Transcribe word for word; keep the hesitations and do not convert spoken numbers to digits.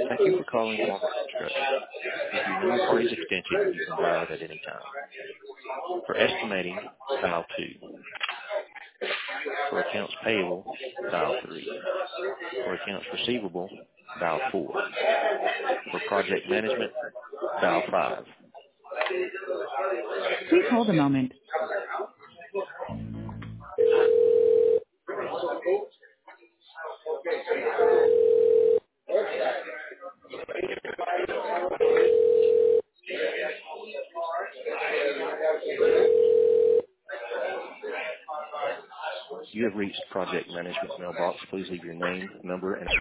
Thank you for calling Marble Construction. If you know your party's extension, you can dial it at any time. For estimating, dial two. For accounts payable, dial three. For accounts receivable, dial four. For project management, dial five. Please hold a moment. You have reached project management mailbox. Please leave your name, number, and